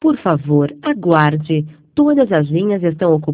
Por favor, aguarde. Todas as linhas estão ocupadas.